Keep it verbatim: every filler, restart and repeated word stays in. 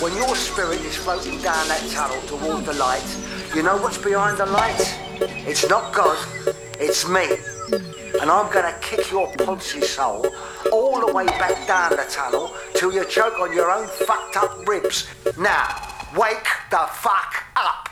When your spirit is floating down that tunnel toward the light, you know what's behind the light? It's not God, it's me. And I'm gonna kick your Ponzi soul all the way back down the tunnel till you choke on your own fucked up ribs. Now, wake the fuck up.